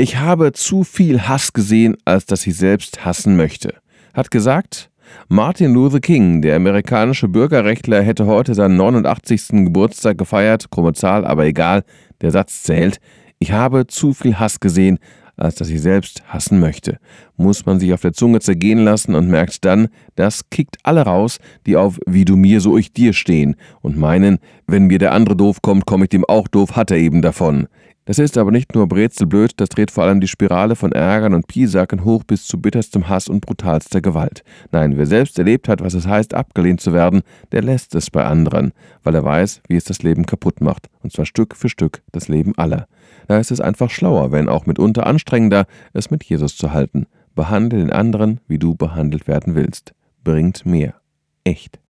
Ich habe zu viel Hass gesehen, als dass ich selbst hassen möchte, hat gesagt Martin Luther King. Der amerikanische Bürgerrechtler hätte heute seinen 89. Geburtstag gefeiert. Krumme Zahl, aber egal, der Satz zählt. Ich habe zu viel Hass gesehen, als dass ich selbst hassen möchte. Muss man sich auf der Zunge zergehen lassen und merkt dann, das kickt alle raus, die auf wie du mir, so ich dir stehen und meinen, wenn mir der andere doof kommt, komme ich dem auch doof, hat er eben davon. Das ist aber nicht nur brezelblöd, das dreht vor allem die Spirale von Ärgern und Piesacken hoch bis zu bitterstem Hass und brutalster Gewalt. Nein, wer selbst erlebt hat, was es heißt, abgelehnt zu werden, der lässt es bei anderen, weil er weiß, wie es das Leben kaputt macht, und zwar Stück für Stück das Leben aller. Da ist es einfach schlauer, wenn auch mitunter anstrengender, es mit Jesus zu halten. Behandle den anderen, wie du behandelt werden willst. Bringt mehr. Echt.